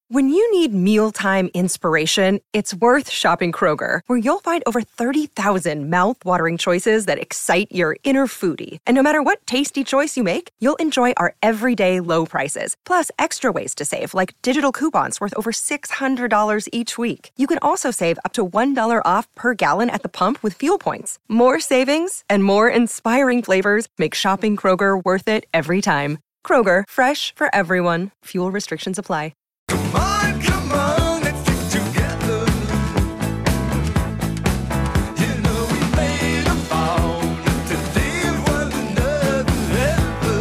When you need mealtime inspiration, it's worth shopping Kroger, where you'll find over 30,000 mouth-watering choices that excite your inner foodie. And no matter what tasty choice you make, you'll enjoy our everyday low prices, plus extra ways to save, like digital coupons worth over $600 each week. You can also save up to $1 off per gallon at the pump with fuel points. More savings and more inspiring flavors make shopping Kroger worth it every time. Kroger, fresh for everyone. Fuel restrictions apply. Come on, let's stick together. You know we made a vow to live one another.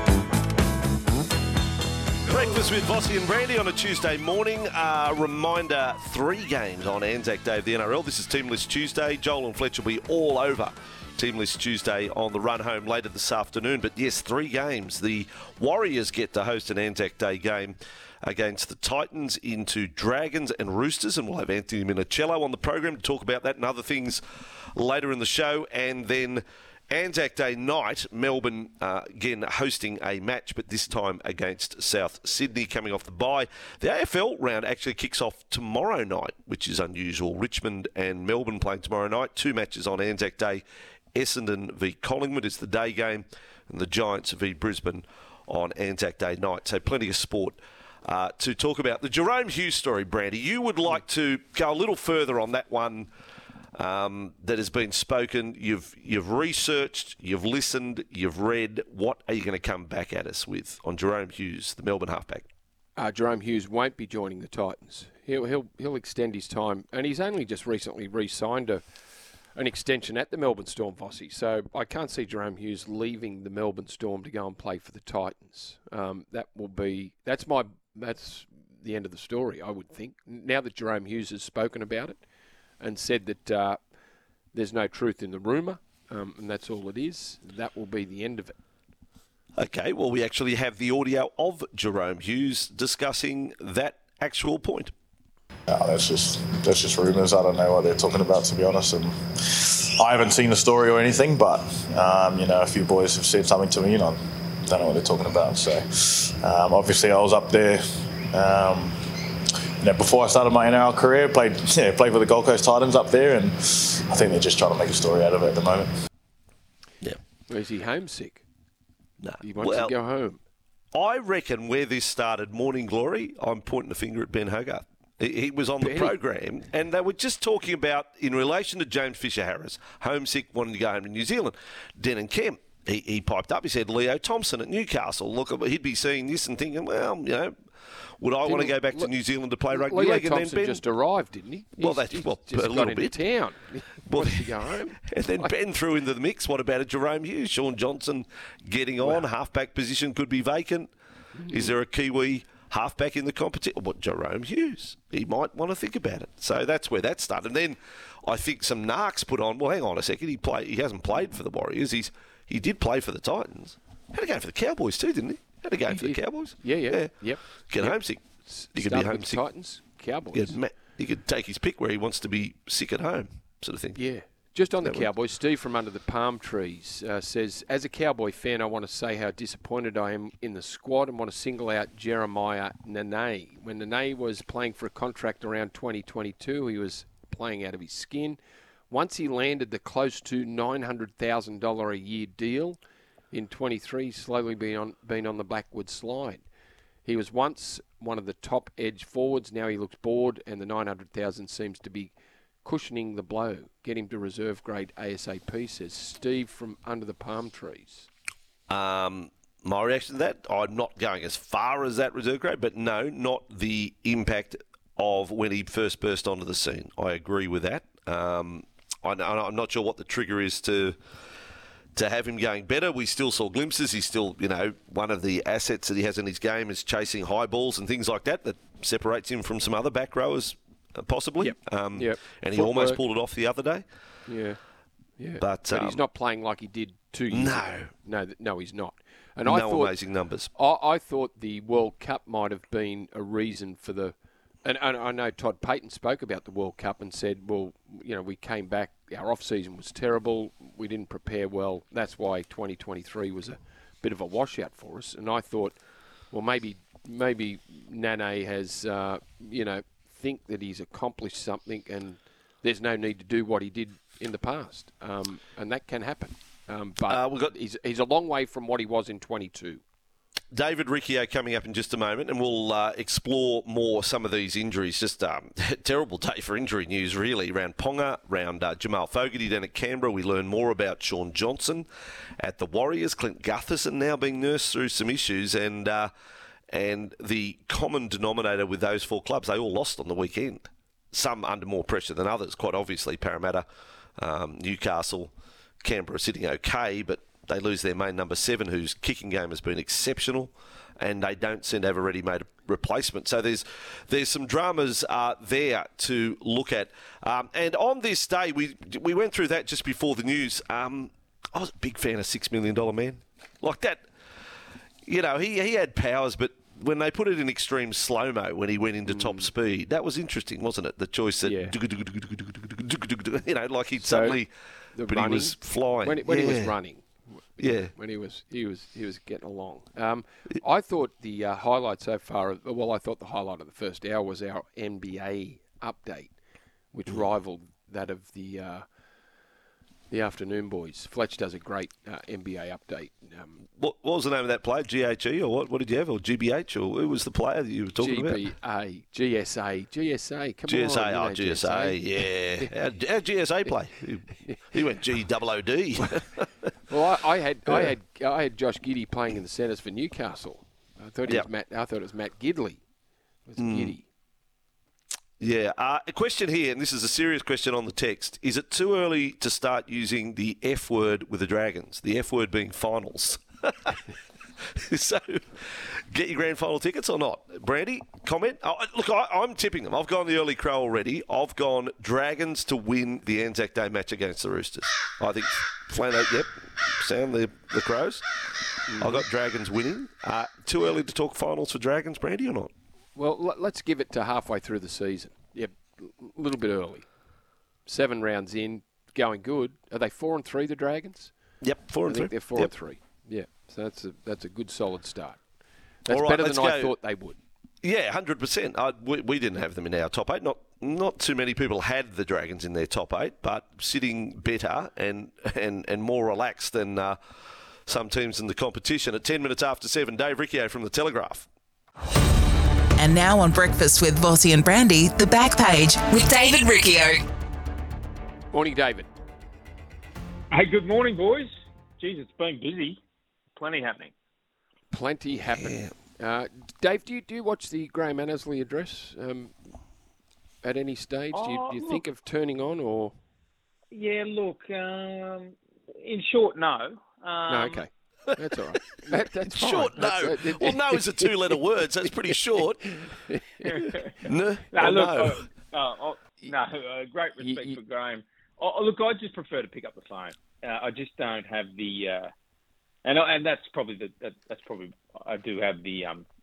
Breakfast with Vossi and Brandy on a Tuesday morning. Reminder, 3 games on Anzac Day of the NRL. This is Team List Tuesday. Joel and Fletch will be all over Team List Tuesday on the run home later this afternoon. But yes, 3 games. The Warriors get to host an Anzac Day game against the Titans into Dragons and Roosters, and we'll have Anthony Minicello on the program to talk about that and other things later in the show. And then Anzac Day night, Melbourne again hosting a match, but this time against South Sydney coming off the bye. The AFL round actually kicks off tomorrow night, which is unusual. Richmond and Melbourne playing tomorrow night. 2 matches on Anzac Day. Essendon v Collingwood is the day game, and the Giants v Brisbane on Anzac Day night. So plenty of sport to talk about. The Jahrome Hughes story, Brandy, you would like to go a little further on that one that has been spoken. You've researched, you've listened, you've read. What are you going to come back at us with on Jahrome Hughes, the Melbourne halfback? Jahrome Hughes won't be joining the Titans. He'll extend his time, and he's only just recently re-signed an extension at the Melbourne Storm, Vossi. So I can't see Jahrome Hughes leaving the Melbourne Storm to go and play for the Titans. That's the end of the story, I would think. Now that Jahrome Hughes has spoken about it and said that there's no truth in the rumour, and that's all it is, that will be the end of it. Okay, well, we actually have the audio of Jahrome Hughes discussing that actual point. No, that's just rumours. I don't know what they're talking about, to be honest. And I haven't seen the story or anything, but a few boys have said something to me, and I don't know what they're talking about. So obviously, I was up there. Before I started my NRL career, played for the Gold Coast Titans up there, and I think they're just trying to make a story out of it at the moment. Yeah. Is he homesick? No. He wants to go home. I reckon where this started, Morning Glory, I'm pointing the finger at Ben Hogarth. He was on the program, and they were just talking about, in relation to James Fisher-Harris, homesick, wanting to go home to New Zealand. Denon Kemp, he piped up. He said, Leo Thompson at Newcastle. Look, he'd be seeing this and thinking, well, would I want to go back to New Zealand to play rugby league? Leo Thompson just arrived, didn't he? Well, just a got little into bit. Town. Wants to go home. And then Ben threw into the mix. What about a Jahrome Hughes? Sean Johnson getting on. Halfback position could be vacant. Is there a Kiwi halfback in the competition? What, Jahrome Hughes? He might want to think about it. So that's where that started. And then I think some narcs put on, well, hang on a second, he hasn't played for the Warriors. He did play for the Titans. Had a game for the Cowboys too, didn't he? Had a game for the Cowboys. Yeah. Yep. Get homesick. He could be homesick. Titans, Cowboys. He could take his pick where he wants to be sick at home, sort of thing. Yeah. Just on the Cowboys, Steve from Under the Palm Trees says, as a Cowboy fan, I want to say how disappointed I am in the squad and want to single out Jeremiah Nene. When Nene was playing for a contract around 2022, he was playing out of his skin. Once he landed the close to $900,000 a year deal in 23, he's slowly been on the backward slide. He was once one of the top edge forwards. Now he looks bored, and the $900,000 seems to be cushioning the blow. Get him to reserve grade ASAP, says Steve from Under the Palm Trees. My reaction to that, I'm not going as far as that reserve grade, but no, not the impact of when he first burst onto the scene. I agree with that. I'm not sure what the trigger is to have him going better. We still saw glimpses. He's still, one of the assets that he has in his game is chasing high balls and things like that separates him from some other back rowers. Possibly. Yep. And he almost pulled it off the other day. Yeah. But he's not playing like he did 2 years ago. No, he's not. And I thought, amazing numbers. I thought the World Cup might have been a reason for the... And I know Todd Payton spoke about the World Cup and said, well, we came back, our off-season was terrible, we didn't prepare well. That's why 2023 was a bit of a washout for us. And I thought, well, maybe maybe Nane has, think that he's accomplished something and there's no need to do what he did in the past. And that can happen. But he's a long way from what he was in 22. David Riccio coming up in just a moment, and we'll explore more some of these injuries. Just terrible day for injury news, really, around Ponga, around Jamal Fogarty down at Canberra. We learn more about Sean Johnson at the Warriors. Clint Gutherson now being nursed through some issues, and the common denominator with those four clubs, they all lost on the weekend. Some under more pressure than others, quite obviously. Parramatta, Newcastle, Canberra sitting okay, but they lose their main number 7, whose kicking game has been exceptional, and they don't seem to have a ready-made replacement. So there's some dramas there to look at. And on this day, we went through that just before the news. I was a big fan of $6 Million Man. Like that, he had powers, but when they put it in extreme slow-mo when he went into top speed, that was interesting, wasn't it? The choice that, like he'd suddenly, but he was flying. When he was running. Yeah. When he was getting along. I thought the highlight so far, I thought the highlight of the first hour was our NBA update, which rivaled that of the afternoon boys. Fletch does a great NBA update. What was the name of that player? GHE or what? What did you have? Or GBH? Or who was the player that you were talking about? GSA. Come GSA, on. GSA, yeah. How'd GSA play? He went GOOD. Well, I had Josh Giddey playing in the centres for Newcastle. I thought it was Matt Gidley. It was Giddey. Yeah. A question here, and this is a serious question on the text. Is it too early to start using the F word with the Dragons? The F word being finals. So, get your grand final tickets or not? Brandy, comment? Look, I'm tipping them. I've gone the early crow already. I've gone Dragons to win the Anzac Day match against the Roosters. I think Flano, sound the crows. I've got Dragons winning. Too early to talk finals for Dragons, Brandy, or not? Well, let's give it to halfway through the season. Yep, a little bit early. 7 rounds in, going good. Are they 4-3, the Dragons? Yyep, 4-3. I think they're 4-3. Yeah, so that's a good solid start. That's right, better than I thought they would. Yeah, 100%. We didn't have them in our top 8. Not too many people had the Dragons in their top 8, but sitting better and more relaxed than some teams in the competition. At 10 minutes after 7, Dave Riccio from The Telegraph. And now on Breakfast with Vossi and Brandy, The Back Page with David Riccio. Morning, David. Hey, good morning, boys. Jeez, it's been busy. Plenty happening. Plenty happening. Dave, do you watch the Graham Annesley address at any stage? Do you think of turning on or? Yeah, look, in short, no. No, okay. That's all right. That's fine. Short, no. Well, no is a 2-letter word, so it's pretty short. No. Great respect for Graham. Look, I just prefer to pick up the phone. I just don't have the, and that's probably I do have the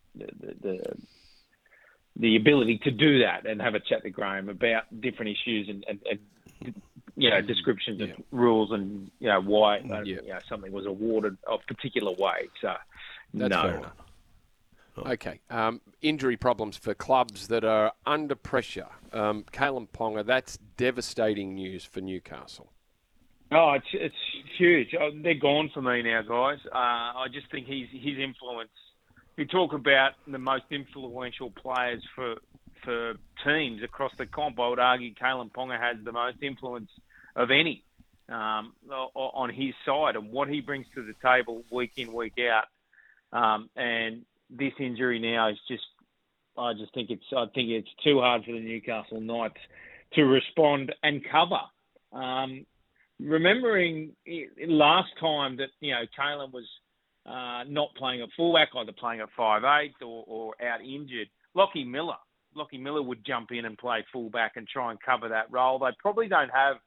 ability to do that and have a chat to Graham about different issues and descriptions of rules and why something was awarded a particular way. So that's fair enough. Okay. Injury problems for clubs that are under pressure. Kalyn Ponga, that's devastating news for Newcastle. Oh, it's huge. They're gone for me now, guys. I just think his influence. You talk about the most influential players for teams across the comp. I would argue Kalyn Ponga has the most influence of any on his side and what he brings to the table week in, week out. And this injury now is I think it's too hard for the Newcastle Knights to respond and cover. Remembering last time that Kalyn was not playing at fullback, either playing at 5'8" or out injured, Lockie Miller would jump in and play fullback and try and cover that role. They probably don't have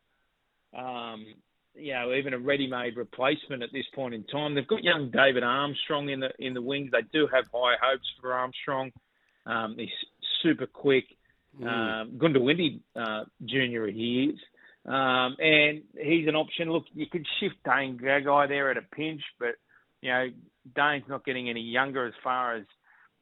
even a ready-made replacement at this point in time. They've got young David Armstrong in the wings. They do have high hopes for Armstrong. He's super quick. Gundawindi Junior he is. And he's an option. Look, you could shift Dane Gagai there at a pinch, but Dane's not getting any younger as far as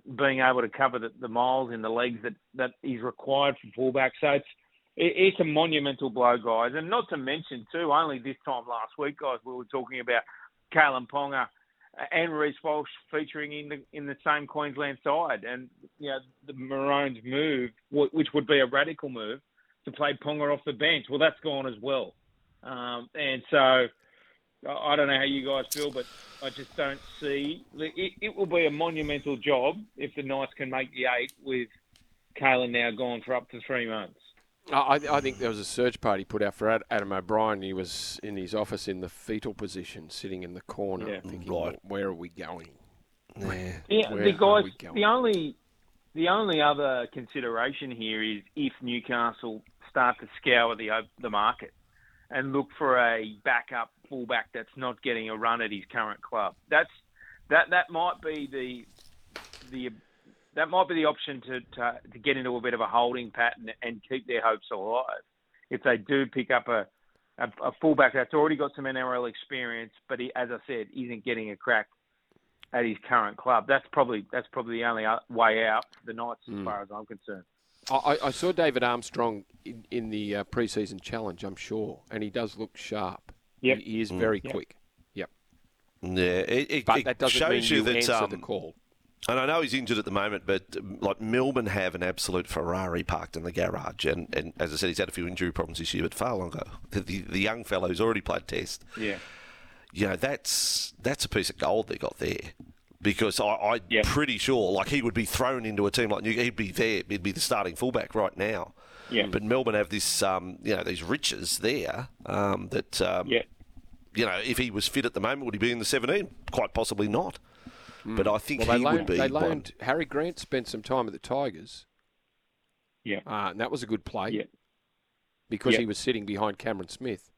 being able to cover the miles in the legs that is required from fullback. So it's a monumental blow, guys. And not to mention, too, only this time last week, guys, we were talking about Kalen Ponga and Reece Walsh featuring in the same Queensland side. And, the Maroons' move, which would be a radical move, to play Ponga off the bench, well, that's gone as well. And so I don't know how you guys feel, but I just don't see... It will be a monumental job if the Knights can make the 8 with Kalen now gone for up to 3 months. I think there was a search party put out for Adam O'Brien. He was in his office in the fetal position, sitting in the corner, thinking, Right. where are we going? Yeah, Where the guys. are we going? The only other consideration here is if Newcastle start to scour the market and look for a backup fullback that's not getting a run at his current club. That might be that might be the option to get into a bit of a holding pattern and keep their hopes alive. If they do pick up a fullback that's already got some NRL experience, but he, as I said, isn't getting a crack at his current club, that's probably the only way out for the Knights as far as I'm concerned. I saw David Armstrong in the pre-season challenge, I'm sure, and he does look sharp. Yep. He is very quick. Yep. Yeah, But that doesn't mean shows you you that. answer the call. And I know he's injured at the moment, but like Melbourne have an absolute Ferrari parked in the garage, and as I said, he's had a few injury problems this year, but far longer. The young fellow who's already played Test. Yeah. That's a piece of gold they got there. Because I'm pretty sure, like, he would be thrown into a team like Newcastle. He'd be there. He'd be the starting fullback right now. Yeah. But Melbourne have this, these riches there if he was fit at the moment, would he be in the 17? Quite possibly not. But I think he would be. They loaned Harry Grant, spent some time at the Tigers. Yeah. And that was a good play. Yeah. Because he was sitting behind Cameron Smith.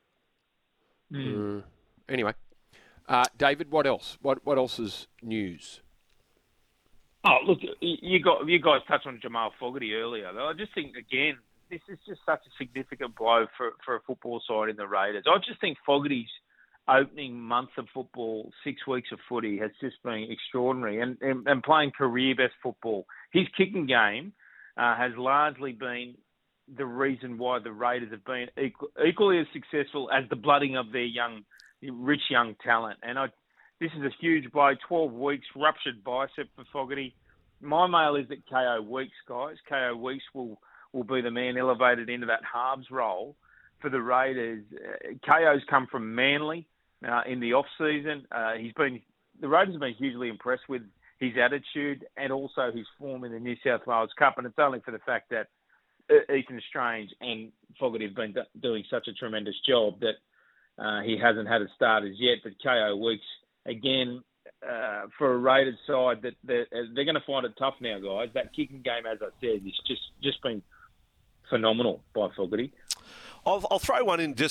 Anyway. David, what else? What else is news? Oh, look, you guys touched on Jamal Fogarty earlier. I just think, again, this is just such a significant blow for a football side in the Raiders. I just think Fogarty's opening month of football, 6 weeks of footy, has just been extraordinary and playing career best football. His kicking game has largely been the reason why the Raiders have been equally as successful as the blooding of their rich young talent. And this is a huge blow, 12 weeks, ruptured bicep for Fogarty. My mail is that KO Weeks, guys. KO Weeks will be the man elevated into that halves role for the Raiders. KO's come from Manly in the off-season. The Raiders have been hugely impressed with his attitude and also his form in the New South Wales Cup. And it's only for the fact that Ethan Strange and Fogarty have been doing such a tremendous job that he hasn't had a start as yet. But KO Weeks, again, for a Raiders side, that they're going to find it tough now, guys. That kicking game, as I said, is just been phenomenal by Fogarty. I'll throw one in.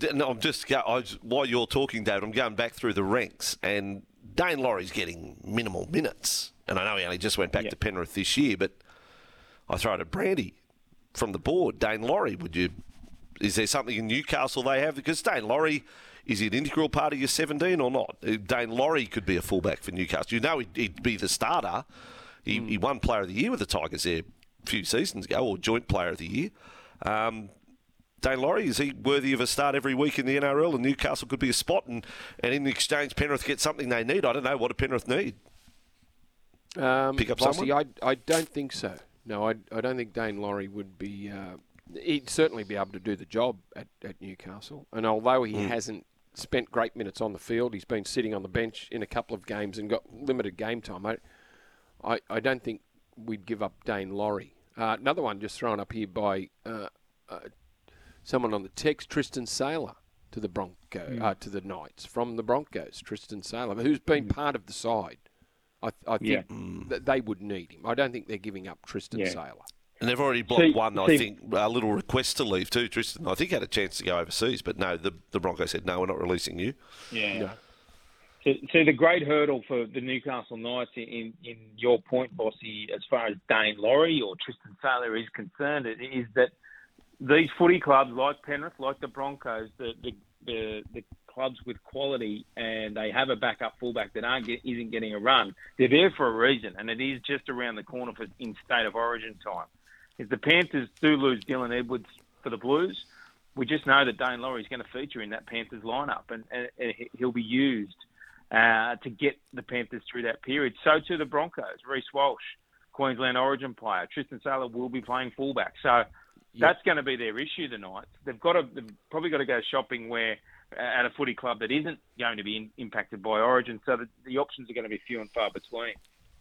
While you're talking, David, I'm going back through the ranks, and Dane Laurie's getting minimal minutes. And I know he only just went back to Penrith this year, but I throw it at Brandy from the board. Dane Laurie, is there something in Newcastle they have? Because Dane Laurie, is he an integral part of your 17 or not? Dane Laurie could be a fullback for Newcastle. You know he'd be the starter. He won Player of the Year with the Tigers there a few seasons ago, or joint Player of the Year. Dane Laurie, is he worthy of a start every week in the NRL? And Newcastle could be a spot, and in the exchange, Penrith get something they need. I don't know. What do Penrith need? Pick up someone? I don't think so. No, I don't think Dane Laurie would be... he'd certainly be able to do the job at Newcastle. And although he hasn't spent great minutes on the field, he's been sitting on the bench in a couple of games and got limited game time. I don't think we'd give up Dane Laurie. Another one just thrown up here by someone on the text, Tristan Saylor to the to the Knights from the Broncos. Tristan Saylor, who's been part of the side. I think that they would need him. I don't think they're giving up Tristan Saylor. And they've already blocked I think, a little request to leave too. Tristan, I think, had a chance to go overseas, but no, the Broncos said, no, we're not releasing you. Yeah. No. So the great hurdle for the Newcastle Knights, in your point, Bossy, as far as Dane Laurie or Tristan Saylor is concerned, is that these footy clubs like Penrith, like the Broncos, the the clubs with quality and they have a backup fullback that isn't getting a run, they're there for a reason, and it is just around the corner in State of Origin time. If the Panthers do lose Dylan Edwards for the Blues, we just know that Dane Laurie is going to feature in that Panthers lineup, and he'll be used to get the Panthers through that period. So too the Broncos. Reece Walsh, Queensland Origin player. Tristan Saylor will be playing fullback. So that's going to be their issue tonight. They've probably got to go shopping at a footy club that isn't going to be impacted by Origin, so that the options are going to be few and far between.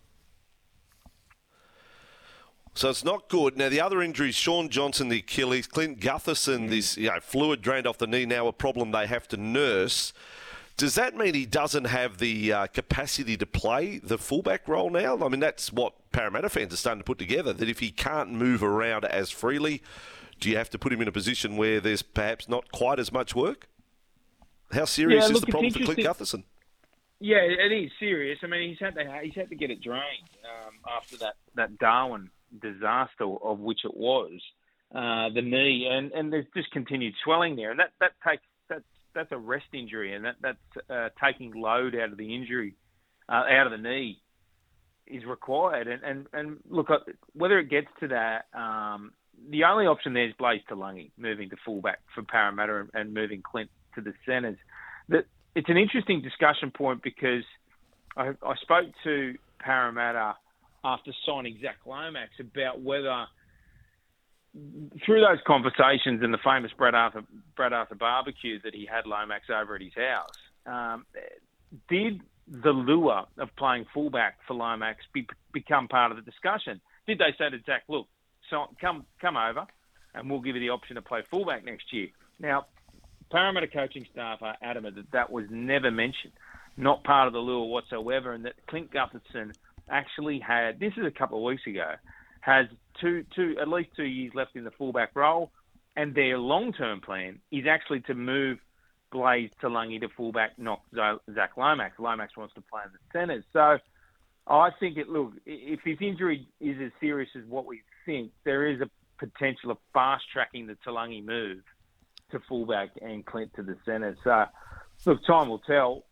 So it's not good. Now, the other injuries, Sean Johnson, the Achilles, Clint Gutherson, this fluid drained off the knee, now a problem they have to nurse. Does that mean he doesn't have the capacity to play the fullback role now? I mean, that's what Parramatta fans are starting to put together, that if he can't move around as freely, do you have to put him in a position where there's perhaps not quite as much work? How serious is the problem for Clint Gutherson? Yeah, it is serious. I mean, he's had to get it drained after that Darwin disaster, of which it was, the knee, and there's just continued swelling there, and that's a rest injury, and that's taking load out of the injury, out of the knee, is required. And look, whether it gets to that, the only option there is Blaise Talangi moving to fullback for Parramatta and moving Clint to the centres. It's an interesting discussion point because I spoke to Parramatta after signing Zach Lomax about whether, through those conversations and the famous Brad Arthur barbecue that he had Lomax over at his house, did the lure of playing fullback for Lomax become part of the discussion? Did they say to Zach, look, come over and we'll give you the option to play fullback next year? Now, Parramatta coaching staff are adamant that was never mentioned, not part of the lure whatsoever, and that Clint Gutherson actually had, this is a couple of weeks ago, has at least 2 years left in the fullback role, and their long-term plan is actually to move Blaise Talangi to fullback, not Zach Lomax. Lomax wants to play in the centres. So I think if his injury is as serious as what we think, there is a potential of fast-tracking the Talangi move to fullback and Clint to the centre. So, look, time will tell.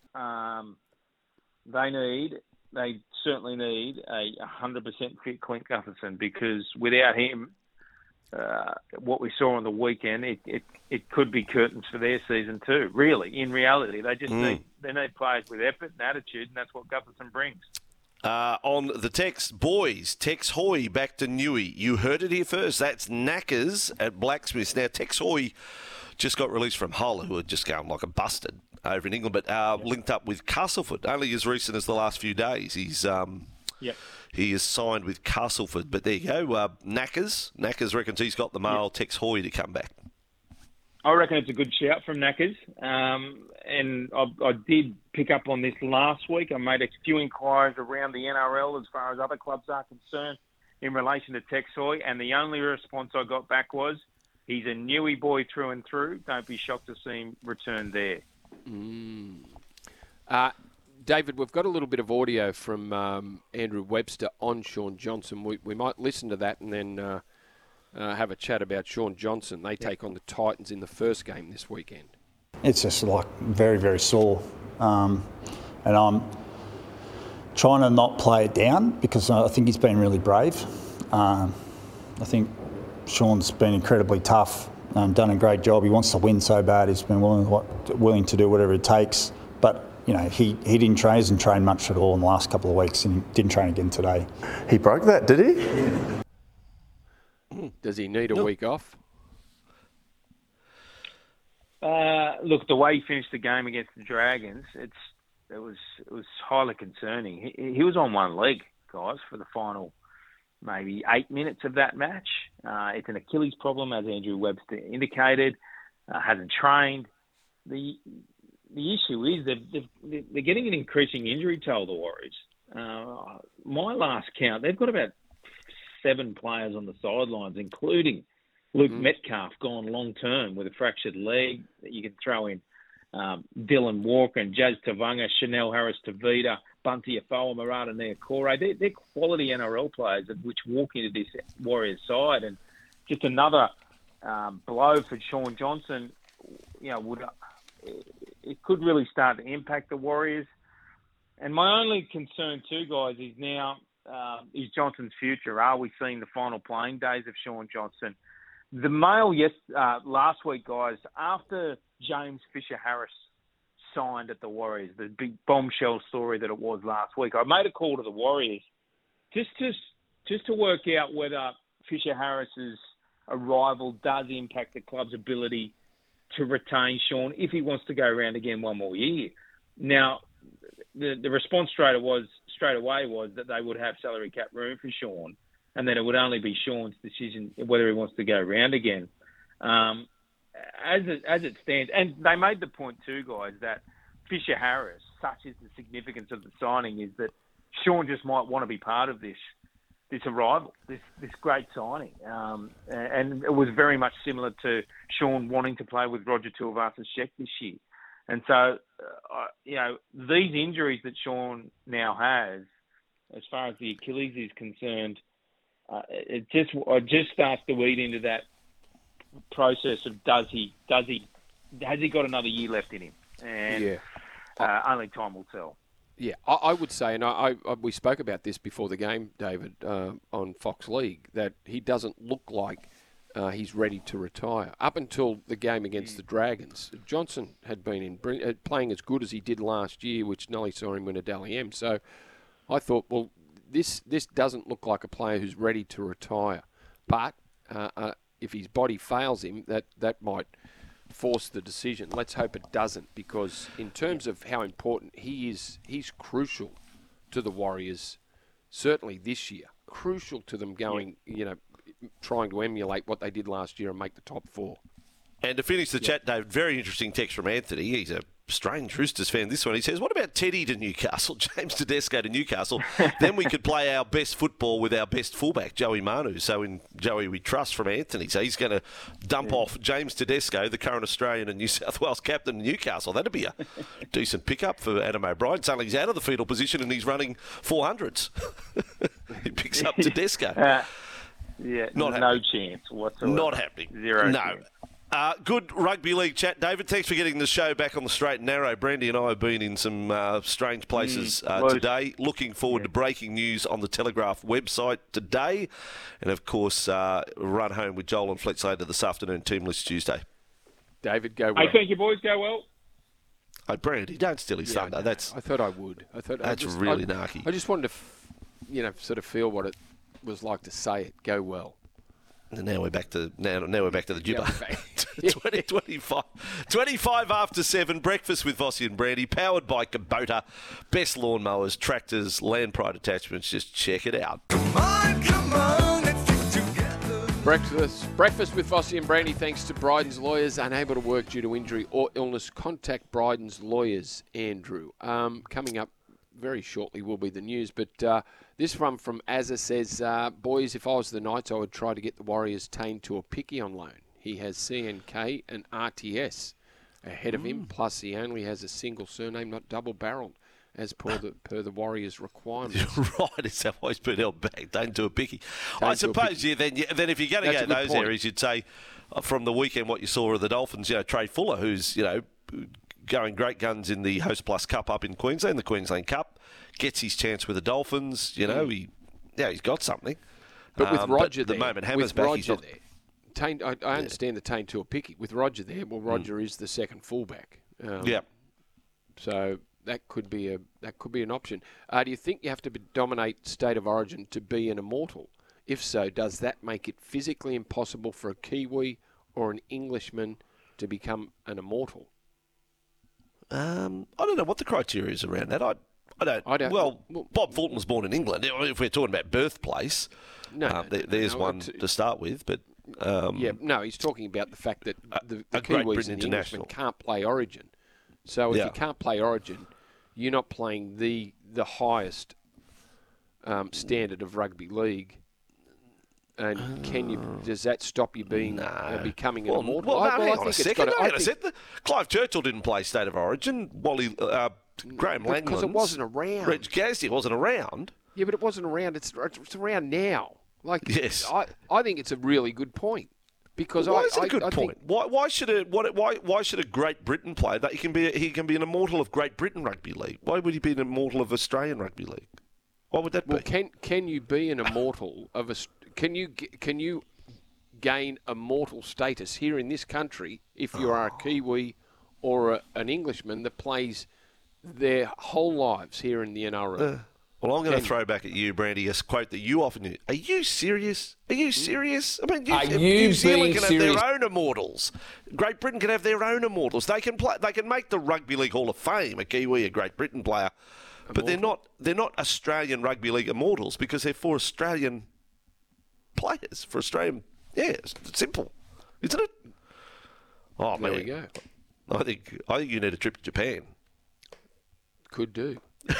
They certainly need a 100% fit Clint Gutherson, because without him, what we saw on the weekend, it could be curtains for their season too. Really, in reality, they just need players with effort and attitude, and that's what Gutherson brings. On the text, boys, Tex Hoy back to Newey. You heard it here first. That's Knackers at Blacksmiths. Now, Tex Hoy just got released from Hull, who are just going like a busted over in England, but linked up with Castleford only as recent as the last few days. He is signed with Castleford, but there you go. Knackers reckons he's got the male Tex Hoy to come back. I reckon it's a good shout from Knackers, and I did pick up on this last week. I made a few inquiries around the NRL as far as other clubs are concerned in relation to Tex Hoy, and the only response I got back was, he's a Newey boy through and through. Don't be shocked to see him return there. David, we've got a little bit of audio from Andrew Webster on Sean Johnson. We might listen to that and then have a chat about Sean Johnson. They take on the Titans in the first game this weekend. It's just very, very sore. And I'm trying to not play it down because I think he's been really brave. I think Sean's been incredibly tough, done a great job. He wants to win so bad. He's been willing to do whatever it takes. But, he didn't train much at all in the last couple of weeks, and he didn't train again today. He broke that, did he? Does he need a week off? Look, the way he finished the game against the Dragons, it was highly concerning. He was on one leg, guys, for the final maybe 8 minutes of that match. It's an Achilles problem, as Andrew Webster indicated. Hasn't trained. The issue is they're getting an increasing injury toll, the Warriors. My last count, they've got about 7 players on the sidelines, including Luke Metcalf, gone long-term with a fractured leg. You can throw in Dylan Walker and Jazz Tavanga, Chanel Harris-Tavita, Bunty Afoa, Murata Niokore. They're quality NRL players which walk into this Warriors side. And just another blow for Sean Johnson, it could really start to impact the Warriors. And my only concern too, guys, is now is Johnson's future. Are we seeing the final playing days of Sean Johnson? The Mail last week, guys, after James Fisher-Harris signed at the Warriors, the big bombshell story that it was last week, I made a call to the Warriors just to work out whether Fisher-Harris's arrival does impact the club's ability to retain Sean if he wants to go around again one more year. Now, the response straight away was that they would have salary cap room for Sean, and that it would only be Sean's decision whether he wants to go around again. As it stands, and they made the point too, guys, that Fisher-Harris, such is the significance of the signing, is that Sean just might want to be part of this arrival, this great signing. And it was very much similar to Sean wanting to play with Roger Tuivasa-Sheck this year. And so, these injuries that Sean now has, as far as the Achilles is concerned, it just starts to lead into that process of has he got another year left in him? And only time will tell. Yeah, I would say, and we spoke about this before the game, David, on Fox League, that he doesn't look like he's ready to retire. Up until the game against the Dragons, Johnson had been playing as good as he did last year, which nearly saw him win a Dally M. So I thought, well, this doesn't look like a player who's ready to retire. But if his body fails him, that might force the decision. Let's hope it doesn't, because in terms of how important he is, he's crucial to the Warriors, certainly this year. Crucial to them going, trying to emulate what they did last year and make the top four. And to finish the chat, David, very interesting text from Anthony. He's a strange Roosters fan, this one. He says, what about Teddy to Newcastle, James Tedesco to Newcastle? Then we could play our best football with our best fullback, Joey Manu. So in Joey we trust, from Anthony. So he's going to dump off James Tedesco, the current Australian and New South Wales captain of Newcastle. That'd be a decent pickup for Adam O'Brien. Suddenly he's out of the fetal position and he's running 400s. He picks up Tedesco. No chance whatsoever. Not happening. Zero No. chance. Good rugby league chat, David. Thanks for getting the show back on the straight and narrow. Brandy and I have been in some strange places today. Looking forward to breaking news on the Telegraph website today. And, of course, run home with Joel and Fletch later this afternoon, Team List Tuesday. David, go well. Hey, thank you, boys. Go well. Hey, Brandy, don't steal his thunder. I thought I would. That's really narky. I just wanted to, sort of feel what it was like to say it. Go well. And now we're back to the Jibber. 25 after 7. Breakfast with Vossi and Brandy, powered by Kubota. Best lawnmowers, tractors, Land Pride attachments. Just check it out. Come on, let's stick together. Breakfast with Vossi and Brandy, thanks to Bryden's Lawyers. Unable to work due to injury or illness, contact Bryden's Lawyers, Andrew. Coming up very shortly will be the news, but this one from Azza says, boys, if I was the Knights, I would try to get the Warriors Tane to a Picky on loan. He has CNK and RTS ahead of him, plus he only has a single surname, not double-barreled, as per the Warriors' requirements. Right, it's always been held back. Don't do a picky. I suppose, then if you're going to go those areas, you'd say from the weekend what you saw of the Dolphins, Trey Fuller, who's, going great guns in the Host Plus Cup up in Queensland, the Queensland Cup, gets his chance with the Dolphins. He's got something. But with Roger there, the moment Hammer's back, he's not. Tane, I understand the Tane to a Picky. With Roger there, well, Roger is the second fullback. So that could be an option. Do you think you have to dominate State of Origin to be an immortal? If so, does that make it physically impossible for a Kiwi or an Englishman to become an immortal? I don't know what the criteria is around that. I don't. Well, Bob Fulton was born in England. If we're talking about birthplace, there's one to start with. But he's talking about the fact that the Kiwis and the Englishmen can't play Origin. So if you can't play Origin, you're not playing the highest standard of rugby league. And does that stop you becoming an immortal? Hang on a second. Clive Churchill didn't play State of Origin. Graham Langland. Because it wasn't around. Reg Gazdi wasn't around. Yeah, but it wasn't around. It's around now. Yes. I think it's a really good point. Because Why is it a good I point? think Why should a Great Britain player that he can be an immortal of Great Britain Rugby League? Why would he be an immortal of Australian Rugby League? Why would that Well, be? can you be an immortal of a? Can you gain immortal status here in this country if you are a Kiwi or an Englishman that plays their whole lives here in the NRL? Well, I'm going to throw back at you, Brandy, a quote that you often use. Are you serious? Are you serious? I mean, New Zealand can have their own immortals. Great Britain can have their own immortals. They can play. They can make the Rugby League Hall of Fame a Kiwi, a Great Britain player, but they're not Australian Rugby League immortals because they're for Australian players, for Australian. Yeah, it's simple, isn't it? Oh There man, we go. I think you need a trip to Japan. Could do.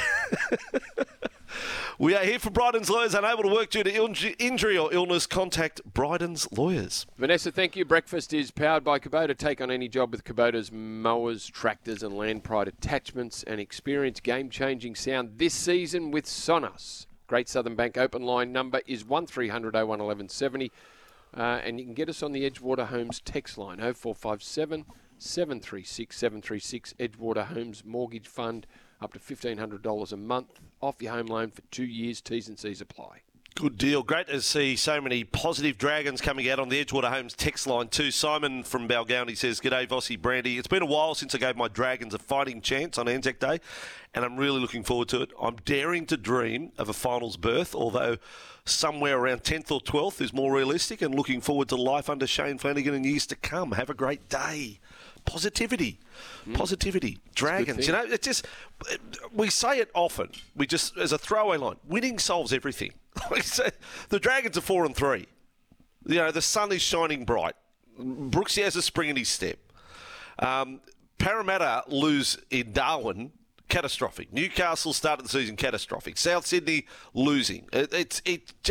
We are here for Bryden's Lawyers. Unable to work due to injury or illness, contact Bryden's Lawyers. Vanessa, thank you. Breakfast is powered by Kubota. Take on any job with Kubota's mowers, tractors and Land Pride attachments and experience game-changing sound this season with Sonos. Great Southern Bank open line number is 1300 01 1170 and you can get us on the Edgewater Homes text line 0457 736 736. Edgewater Homes Mortgage Fund, up to $1,500 a month off your home loan for 2 years. T's and C's apply. Good deal. Great to see so many positive Dragons coming out on the Edgewater Homes text line too. Simon from Balgowney says, "G'day, Vossi, Brandy. It's been a while since I gave my Dragons a fighting chance on Anzac Day, and I'm really looking forward to it. I'm daring to dream of a finals berth, although somewhere around 10th or 12th is more realistic, and looking forward to life under Shane Flanagan in years to come. Have a great day." Positivity. Dragons. You know, it's just, we say it often. We just, as a throwaway line, winning solves everything. The Dragons are 4-3. You know, the sun is shining bright. Brooksy has a spring in his step. Parramatta lose in Darwin, catastrophic. Newcastle started the season catastrophic. South Sydney losing. It's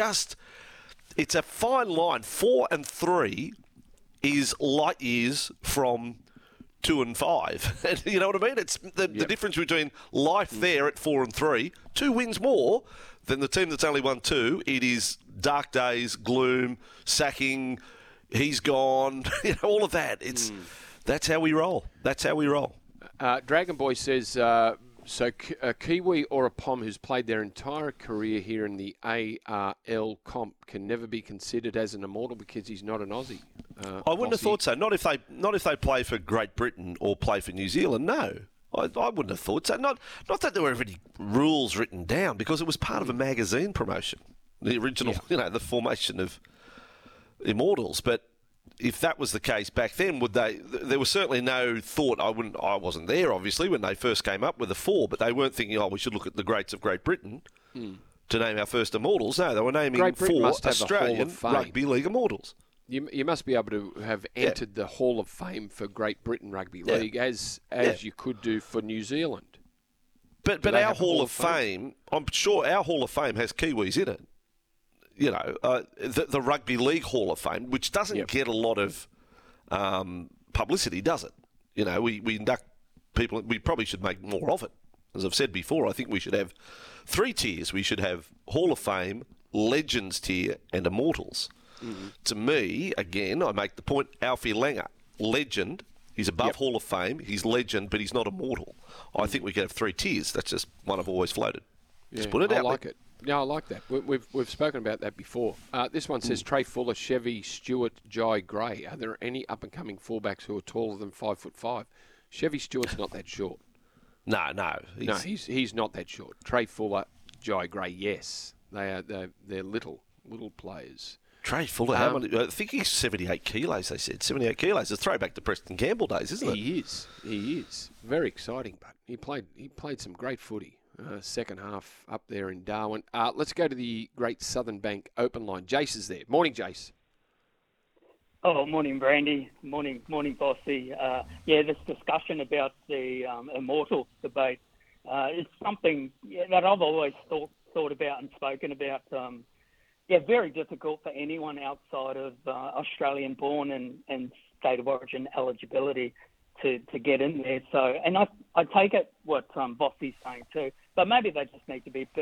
a fine line. 4-3 is light years from 2 and 5. You know what I mean? It's the difference between life there at 4-3, 2 wins more than the team that's only won 2. It is dark days, gloom, sacking, he's gone, you know, all of that. That's how we roll. Dragon Boy says, so a Kiwi or a Pom who's played their entire career here in the ARL comp can never be considered as an immortal because he's not an Aussie. I wouldn't have thought so. Not if they play for Great Britain or play for New Zealand. No, I wouldn't have thought so. Not that there were any rules written down, because it was part of a magazine promotion, the original, the formation of Immortals. But if that was the case back then, would they? There was certainly no thought. I wasn't there, obviously, when they first came up with the 4, but they weren't thinking, we should look at the greats of Great Britain to name our first Immortals. No, they were naming 4 Australian Rugby League Immortals. You must be able to have entered the Hall of Fame for Great Britain Rugby League as you could do for New Zealand. But our Hall of Fame, I'm sure our Hall of Fame has Kiwis in it. You know, the Rugby League Hall of Fame, which doesn't get a lot of publicity, does it? You know, we induct people. We probably should make more of it. As I've said before, I think we should have 3 tiers. We should have Hall of Fame, Legends tier, and Immortals. To me, again, I make the point, Alfie Langer, legend. He's above Hall of Fame. He's legend, but he's not immortal. I think we could have 3 tiers. That's just one I've always floated. Just put it out. I like it. Yeah, I like that. We've spoken about that before. This one says Trey Fuller, Chevy Stewart, Jai Gray. Are there any up-and-coming fullbacks who are taller than 5'5"? Chevy Stewart's not that short. No. He's not that short. Trey Fuller, Jai Gray, yes. They're little players. Trey Fuller, how many? I think he's 78 kilos, they said. 78 kilos. It's a throwback to Preston Campbell days, isn't it? He is. Very exciting, but he played some great footy. Second half up there in Darwin. Let's go to the Great Southern Bank open line. Jace is there. Morning, Jace. Oh, morning, Brandy. Morning, Bossy. This discussion about the immortal debate is something that I've always thought about and spoken about. Very difficult for anyone outside of Australian born and state of origin eligibility to get in there. So, and I take it what Bossy's saying too, but maybe they just need to be a bit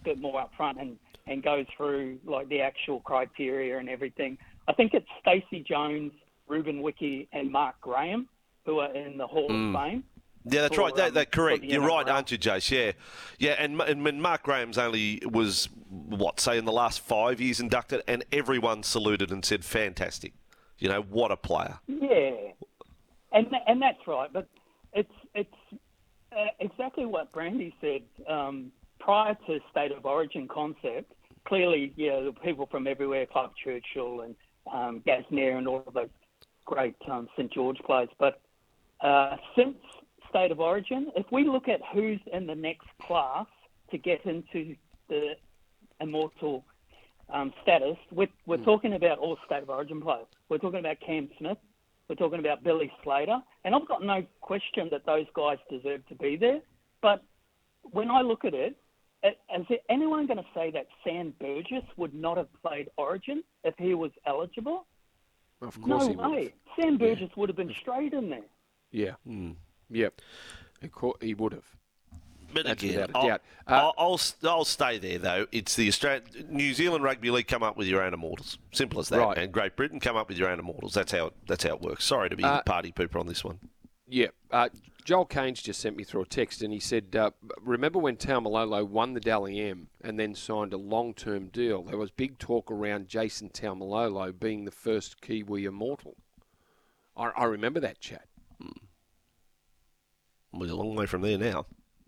bit more up front and go through like the actual criteria and everything. I think it's Stacey Jones, Ruben Wiki, and Mark Graham who are in the Hall of Fame. Yeah, that's right. That's correct. You're right, NRL. aren't you, Jace? Yeah. And Mark Graham's only was, in the last 5 years inducted, and everyone saluted and said, fantastic. You know, what a player. Yeah, and that's right. But it's exactly what Brandy said. Prior to State of Origin concept, clearly, the people from everywhere, Clark Churchill and Gasnier and all of those great St George players. But since State of Origin, if we look at who's in the next class to get into the immortal status, we're talking about all State of Origin players. We're talking about Cam Smith. We're talking about Billy Slater. And I've got no question that those guys deserve to be there. But when I look at it, is there anyone going to say that Sam Burgess would not have played Origin if he was eligible? Of course no he would. way. Sam Burgess would have been straight in there. Yeah. Yep. He would have. But That's again, without a doubt. I'll stay there, though. It's the New Zealand Rugby League come up with your own immortals. Simple as that. Right. And Great Britain come up with your own immortals. That's how it works. Sorry to be a party pooper on this one. Yeah. Joel Keynes just sent me through a text and he said, remember when Taumalolo won the Dally M and then signed a long-term deal? There was big talk around Jason Taumalolo being the first Kiwi immortal. I remember that chat. We're a long way from there now.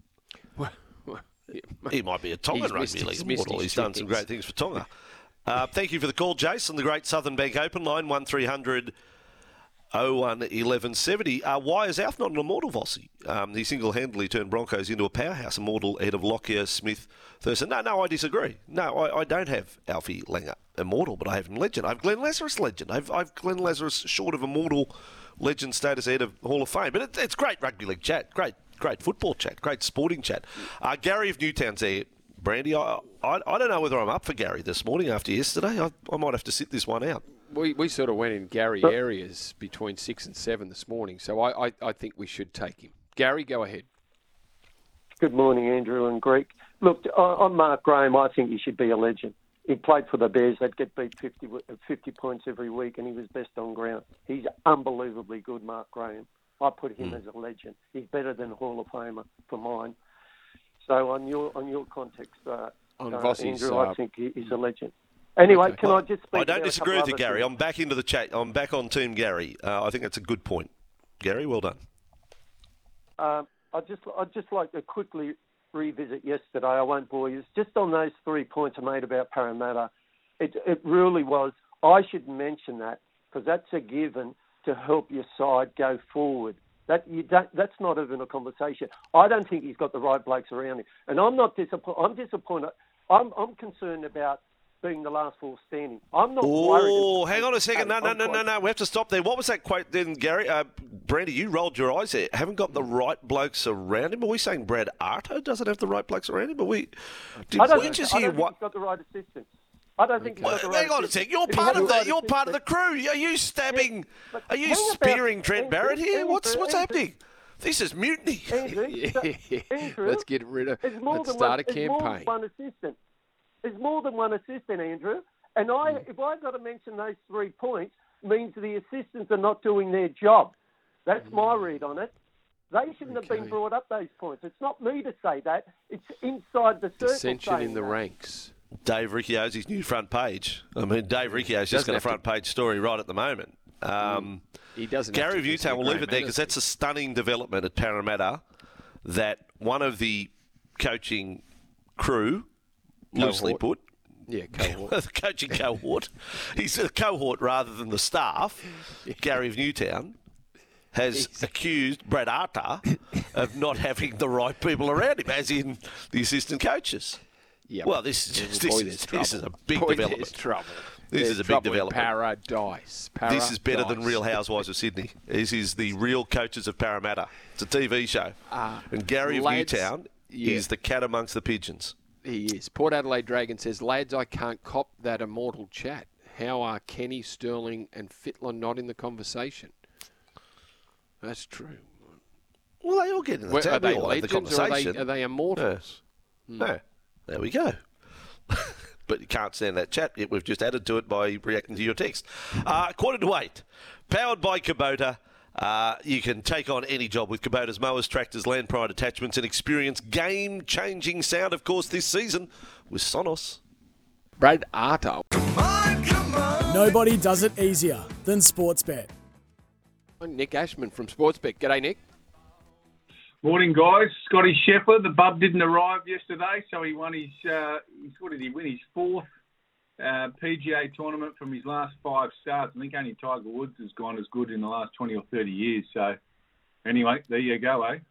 He might be a Tongan Rugby League immortal. He's done some great things for Tonga. Thank you for the call, Jace, on the Great Southern Bank Open line, 1300 01 1170. Why is Alf not an immortal, Vossi? He single-handedly turned Broncos into a powerhouse immortal ahead of Lockyer, Smith, Thurston. No, I disagree. No, I don't have Alfie Langer immortal, but I have him legend. I have Glenn Lazarus legend. I've Glenn Lazarus short of immortal legend status ahead of Hall of Fame. But it's great rugby league chat, great football chat, great sporting chat. Gary of Newtown's there. Brandy, I don't know whether I'm up for Gary this morning after yesterday. I might have to sit this one out. We sort of went in Gary areas between 6 and 7 this morning, so I think we should take him. Gary, go ahead. Good morning, Andrew and Greek. Look, on Mark Graham, I think he should be a legend. He played for the Bears. They'd get beat 50 points every week, and he was best on ground. He's unbelievably good, Mark Graham. I put him as a legend. He's better than Hall of Famer for mine. So on your context, Andrew, I think he's a legend. Anyway, can I just speak? I don't disagree with you, other Gary. things? I'm back into the chat. I'm back on Team Gary. I think that's a good point. Gary, well done. I'd just like to quickly revisit yesterday. I won't bore you. It's just on those 3 points I made about Parramatta. It really was. I should mention that because that's a given to help your side go forward. That's not even a conversation. I don't think he's got the right blokes around him, and I'm not disappointed. I'm disappointed. I'm concerned about being the last four standing. I'm not worried. Oh, hang on a second. No. We have to stop there. What was that quote then, Gary? Brandy, you rolled your eyes there. Haven't got the right blokes around him? Are we saying Brad Arto doesn't have the right blokes around him? But I don't think he's got the right assistants. I don't think he's got the right Hang on a assistants. second. You're part of the crew. Are you stabbing? Are you spearing Trent Barrett here? What's happening? This is mutiny. Andrew, Let's get rid of. Let's start a campaign. There's more than one assistant, Andrew. And if I've got to mention those 3 points, means the assistants are not doing their job. That's my read on it. They shouldn't have been brought up those points. It's not me to say that. It's inside the circle. Dissension in the ranks. Dave Ricciosi's new front page. I mean, Dave Ricciosi's just got a front page story right at the moment. He doesn't. Gary of Newtown, we'll leave it there because that's a stunning development at Parramatta that one of the coaching crew, loosely put, cohort. the coaching cohort, he's a cohort rather than the staff, Gary of Newtown, has accused Brad Arter of not having the right people around him, as in the assistant coaches. Yep. Well, this is a big development. There's trouble. This is a big development. Paradise. This is better than Real Housewives of Sydney. This is the Real Coaches of Parramatta. It's a TV show. And Gary of Newtown is the cat amongst the pigeons. He is. Port Adelaide Dragon says, lads, I can't cop that immortal chat. How are Kenny, Sterling and Fittler not in the conversation? That's true. Well, they all get in the Are they conversation. legends or are they immortals? No. There we go. but you can't stand that chat, yet we've just added to it by reacting to your text. 7:45, powered by Kubota. You can take on any job with Kubota's mowers, tractors, land pride attachments, and experience game-changing sound, of course, this season with Sonos. Brad Arto. Nobody does it easier than Sportsbet. Nick Ashman from Sportsbet. G'day, Nick. Morning, guys. Scotty Scheffler, the bub didn't arrive yesterday, so he won his, what did he win? His fourth PGA tournament from his last 5 starts. I think only Tiger Woods has gone as good in the last 20 or 30 years. So, anyway, there you go, eh?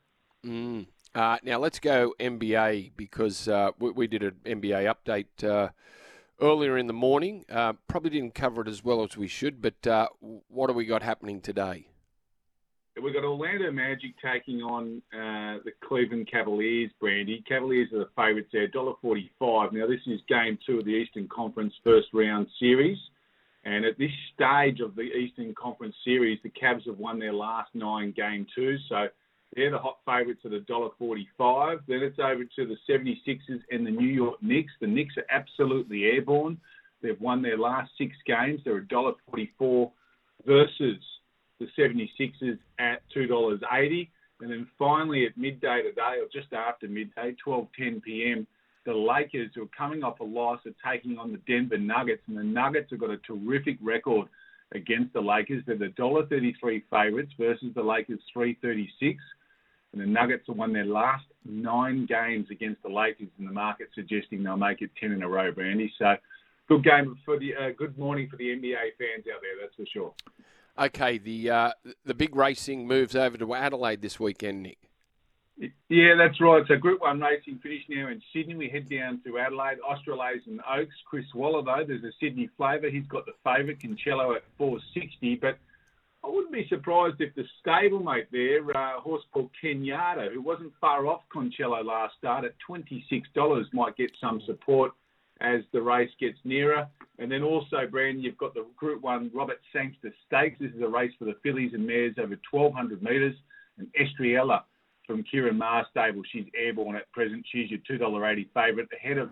Now, let's go NBA because we did an NBA update earlier in the morning. Probably didn't cover it as well as we should, but what have we got happening today? We've got Orlando Magic taking on the Cleveland Cavaliers, Brandy. Cavaliers are the favourites there, $1.45. Now, this is Game 2 of the Eastern Conference first round series. And at this stage of the Eastern Conference series, the Cavs have won their last 9 Game 2s. So they're the hot favourites at $1.45. Then it's over to the 76ers and the New York Knicks. The Knicks are absolutely airborne. They've won their last 6 games. They're $1.44 versus the 76ers at $2.80. And then finally at midday today, or just after midday, 12:10 p.m., the Lakers, who are coming off a loss, are taking on the Denver Nuggets. And the Nuggets have got a terrific record against the Lakers. They're the $1.33 favourites versus the Lakers $3.36. And the Nuggets have won their last 9 games against the Lakers, and the market's suggesting they'll make it 10 in a row, Brandy. So good game for the good morning for the NBA fans out there, that's for sure. Okay, the big racing moves over to Adelaide this weekend, Nick. Yeah, that's right. So Group 1 racing finished now in Sydney. We head down to Adelaide, Australasian Oaks. Chris Waller, though, there's a Sydney flavour. He's got the favourite, Concello, at $4.60. But I wouldn't be surprised if the stablemate there, a horse called Kenyatta, who wasn't far off Concello last start at $26, might get some support as the race gets nearer. And then also, Brandon, you've got the Group 1 Robert Sangster Stakes. This is a race for the fillies and mares over 1,200 metres. And Estriella from Kieran Maher stable, she's airborne at present. She's your $2.80 favourite, ahead of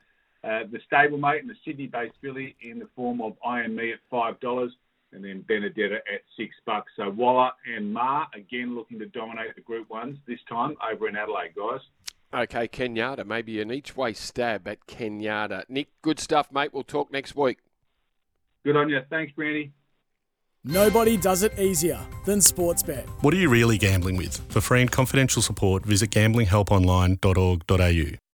the stablemate and the Sydney-based filly in the form of I Am Me at $5, and then Benedetta at $6. So Waller and Maher, again, looking to dominate the Group 1s, this time over in Adelaide, guys. Okay, Kenyatta, maybe an each-way stab at Kenyatta. Nick, good stuff, mate. We'll talk next week. Good on you. Thanks, Brandy. Nobody does it easier than Sportsbet. What are you really gambling with? For free and confidential support, visit gamblinghelponline.org.au.